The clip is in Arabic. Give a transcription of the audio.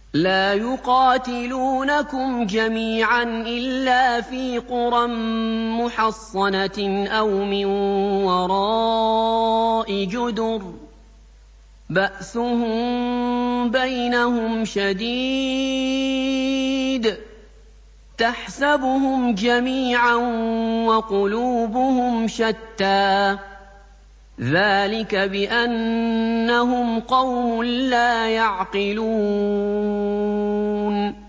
لَا يُقَاتِلُونَكُمْ جَمِيعًا إِلَّا فِي قُرًى مُّحَصَّنَةٍ أَوْ مِن وَرَاءِ جُدُرٍ ۚ بَأْسُهُم بَيْنَهُمْ شَدِيدٌ ۚ تَحْسَبُهُمْ جَمِيعًا وَقُلُوبُهُمْ شَتَّىٰ ۚ ذَٰلِكَ بِأَنَّهُمْ قَوْمٌ لَّا يَعْقِلُونَ